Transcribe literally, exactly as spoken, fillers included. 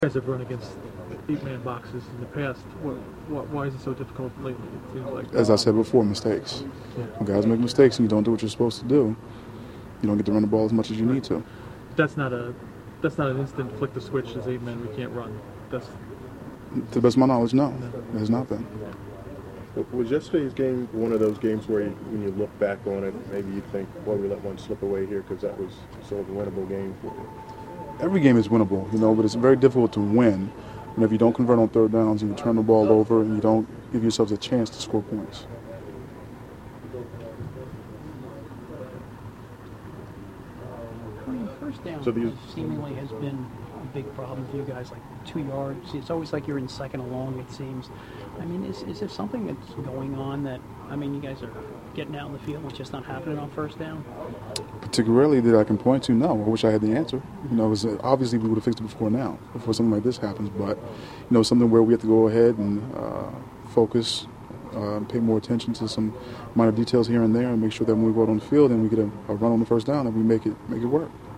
Guys have run against eight-man boxes in the past. What, what, why is it so difficult lately? It seems like. As I said before, mistakes. Yeah. When guys make mistakes and you don't do what you're supposed to do, you don't get to run the ball as much as you need to. That's not a that's not an instant flick the switch as eight men we can't run. That's to the best of my knowledge, no, it has not been. Was yesterday's game one of those games where you, when you look back on it, maybe you think, well, we let one slip away here because that was sort of a winnable game for you? Every game is winnable, you know, but it's very difficult to win whenever you don't convert on third downs and you turn the ball over and you don't give yourselves a chance to score points. I mean, first down So these- seemingly has been a big problem for you guys, like two yards. It's always like you're in second along, it seems. I mean, is, is there something that's going on that, I mean, you guys are getting out in the field and it's just not happening on first down? Particularly that I can point to, no. I wish I had the answer. You know, it was, uh, obviously we would have fixed it before now, before something like this happens. But, you know, something where we have to go ahead and uh, focus, uh, pay more attention to some minor details here and there, and make sure that when we go out on the field and we get a, a run on the first down, that we make it make it work.